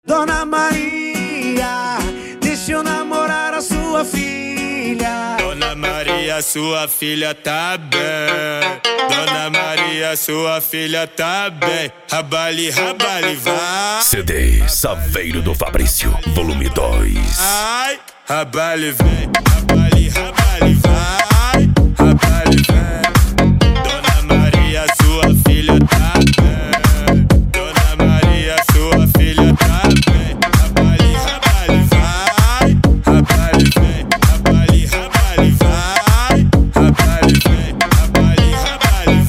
Dona Maria, deixa eu namorar a sua filha. Dona Maria, sua filha tá bem. Dona Maria, sua filha tá bem. Rabale, rabale, vai. CD Saveiro do Fabrício, volume 2. Ai, rabale, vem. Rabale, rabale, vai. Rabale, vem. Dona Maria, sua filha tá bem. Dona Maria, sua filha tá bem. Rabale, rabale, vai. Rabale, vem. Rabale, rabale, vai. Rabale, vem. Rabale, rabale,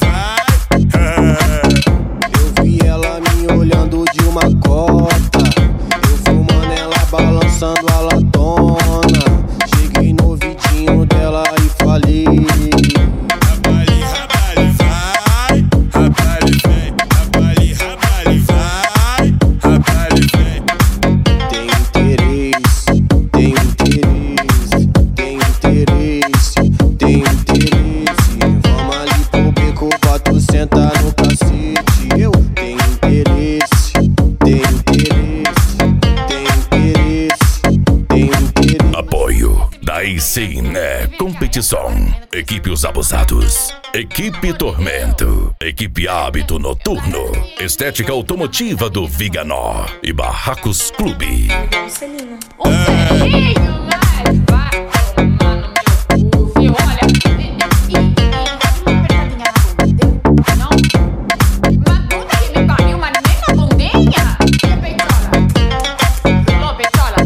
vai. Eu vi ela me olhando de uma cota, eu fumando ela balançando a latona. Cheguei no vidinho dela e falei: rabale, rabale, vai. Rabale, vem. Rabale, rabale, vai. Rabale, vem. tem interesse, tem interesse, tem interesse, tem interesse. Vamos ali pro beco pra tu sentar no cacete. Eu tenho interesse, tenho interesse, tenho interesse, tenho interesse. Apoio Daí sim, né? Competição. Equipe Os Abusados. Equipe Tormento. Equipe Hábito Noturno. Estética Automotiva do Viganó. E Barracos Clube. Celina. Ô, Celinho, vai tomar no meu cu, filho. Olha, uma apertadinha na bunda, não? Uma puta que me pariu, mas nem na bundinha? Ô, peitola.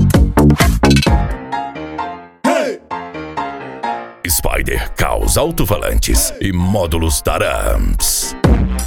Spider Caos Alto-Falantes e Módulos Taramps.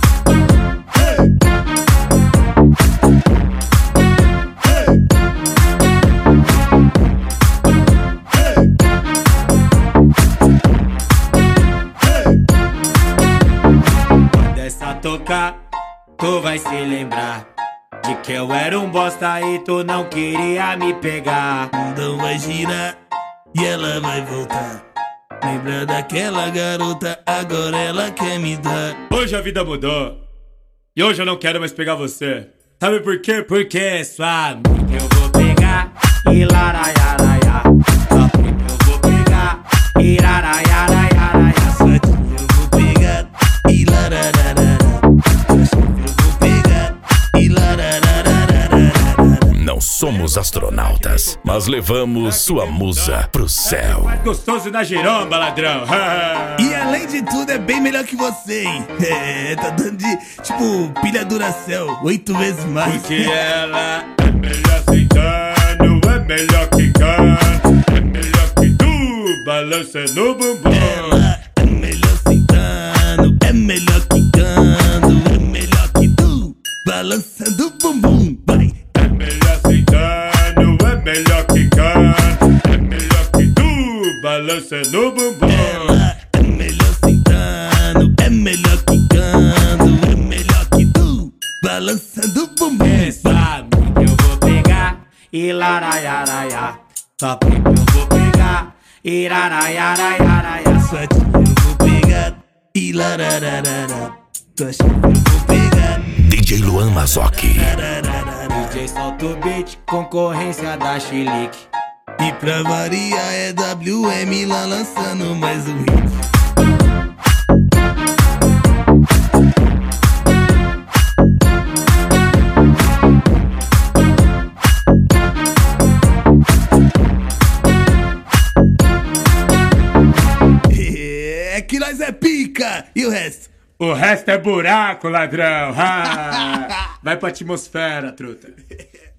Quando essa tocar, tu vai se lembrar de que eu era um bosta e tu não queria me pegar. Então vai girar e ela vai voltar. Lembra daquela garota, agora ela quer me dar. Hoje a vida mudou e hoje eu não quero mais pegar você. Sabe por quê? Porque sua amiga eu vou pegar e laraiaraia. Só porque eu vou pegar e laraiaraiaraia. Sua tia eu vou pegar e larararara. Sua chefe eu vou pegar e larararara. Não somos astronautas, mas levamos sua musa pro céu. Mais gostoso na giromba, ladrão. E além de tudo é bem melhor que você, hein? É, tá dando de, tipo, pilha Duracell 8 vezes mais. Porque ela é melhor sentando, é melhor quicando, é melhor que tu, balança no bumbum. Ela é melhor sentando, é melhor quicando, é melhor que tu, balançando o bumbum, vai. É melhor sentando, é melhor quicando, é melhor que tu, balança no bumbum. Ela é melhor sentando, é melhor quicando, é melhor que tu, balançando o bumbum. Essa amiga eu vou pegar e laraiaraia. Só porque eu vou pegar e laraiaraiaraia. Sua tia eu vou pegar e larararara. Sua chefe eu vou pegar. DJ Luan Mazoki. DJ solta o beat, concorrência da Chilique. E pra variar é WM lá lançando mais um hit. É que nós é pica! E o resto? O resto é buraco, ladrão. Vai pra atmosfera, truta.